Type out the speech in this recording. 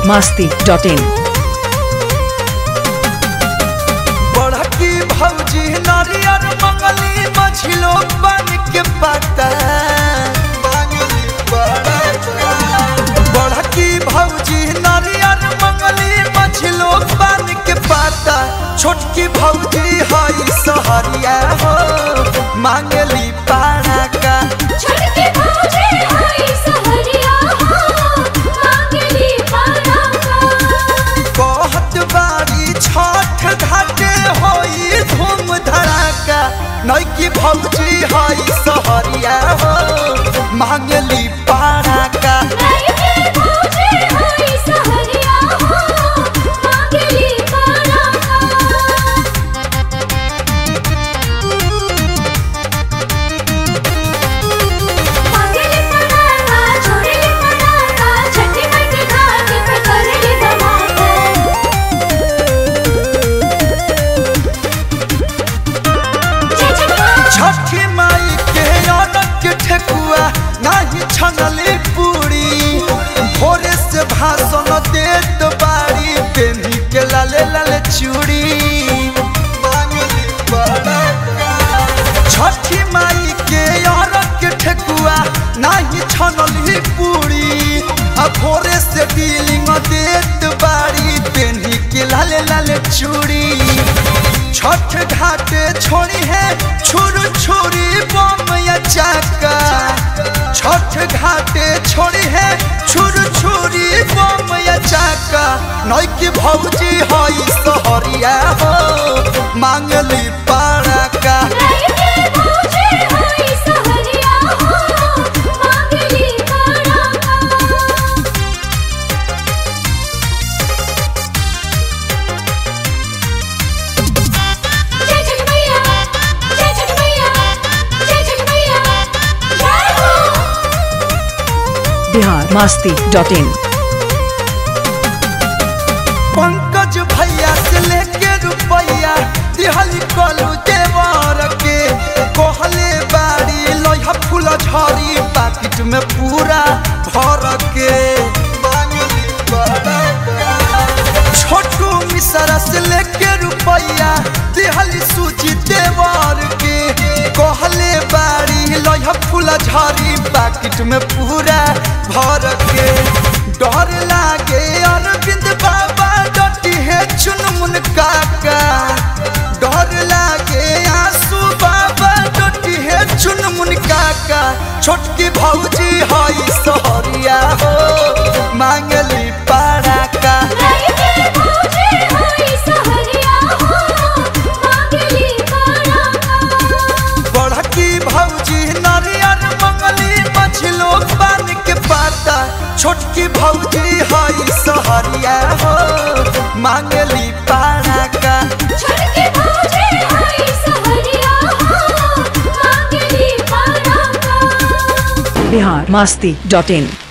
biharmasti.in बड़की भौजी नारियर मंगली मछलो बन के पता बड़की भौजी नारियर मंगली मछलो बन के पता छोटकी भौजी हई सहरिया हो मांगली पारा का छोटकी भौजी हई सहरिया हो मांगली पारा का कहत बारी छठ घाटे होई धूम धड़ाका नैकी भौजी हई सहरिया हो मांगली पारा का नैकी भौजी हई सहरिया हो मांगली पारा का मांगली पारा का छोड़ली पारा का छठी माई के घाट पे करली धमाका छठी माई के अनक के ठेकुआ नाही छनली पूरी भोरे से भाषण देत बारी पेनी के लाले लाले चूड़ी छठी माई के अनक के ठेकुआ नाही छनली पूरी आ भोरे से डीलिंग देत बारी पेनी के लाले लाले चूड़ी छठ घाटे छोड़ी है छुर छुरी बम या चाका छठ घाटे छोड़ी है छुर छुरी बम या चाका नैकी भौजी हई सहरिया हो मांगली पारा का नैकी भौजी हई सहरिया हो मांगली पारा का जय छठ मैया जय छठ मैया जय छठ मैया जय हो biharmasti.in पंकज भैया से लेके रुपैया दिहली कलू देवर के कहले बाड़ी लोहा फूल झरी पाकिट में पूरा भर के छोटू मिश्रा से लेके रुपैया दिहली सूची देवर के कहले बाड़ी लोहा फूल झरी पाकिट में पूरा भर के डर लागे अरविंद बाबा डटी है चुनमुन काका डर लागे आंसू बाबा डटी है चुनमुन काका छोटकी भौजी हई सहरिया हो मांगली पारा का नैकी भौजी हई सहरिया हो मांगली पारा का बड़की भौजी नारियर मंगली मछलो बन के पाता छोटकी भौजी हई सहरिया हो मांगली पारा का छोटकी भौजी हई सहरिया हो मांगली पारा का biharmasti.in